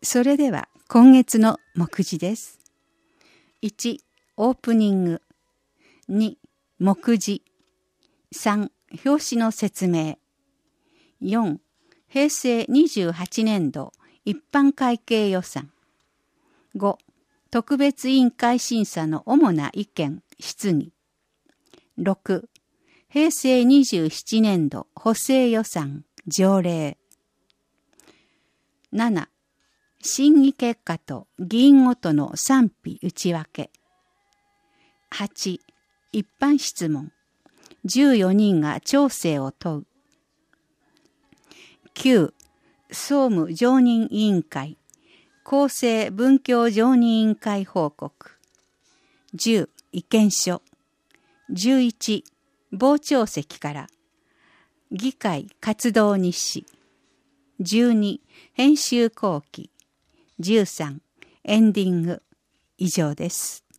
それでは今月の目次です。1、オープニング。2、目次。3、表紙の説明。4、平成28年度一般会計予算。5、特別委員会審査の主な意見、質疑。6、平成27年度補正予算、条例。7、審議結果と議員ごとの賛否内訳。8、一般質問。14人が調整を問う。9、総務常任委員会。厚生文教常任委員会報告。10、意見書。11、傍聴席から。議会活動日誌。12、編集後期。13、エンディング。以上です。